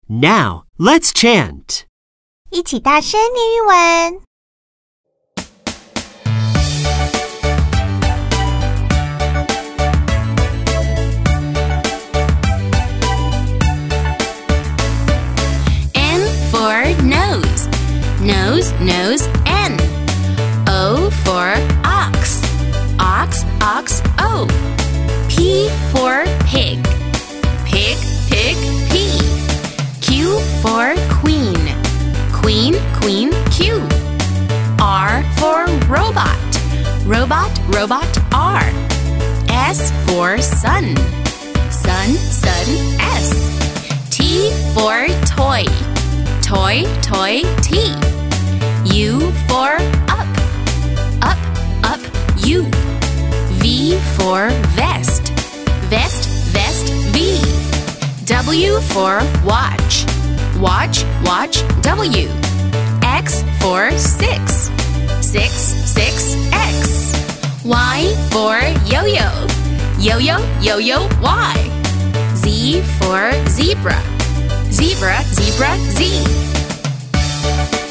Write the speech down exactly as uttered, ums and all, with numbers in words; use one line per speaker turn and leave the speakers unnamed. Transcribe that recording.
Now, let's chant.
一起大声念英文。
N for nose. Nose, nose, N. O for ox. Ox, ox, O. P for pig. Pig, pig, P. Q for queen. Queen, queen, Q. R for robot. Robot, robot, R. S for sun. Sun, sun, S. T for toy. Toy, toy, T. U for up. Up, up, U. V for vest. Vest, vest, V. W for watch. Watch, watch, W. X for six. Six, six, X. Y for yo-yo. Yo-yo, yo-yo, Y. Z for zebra. Zebra, zebra, Z.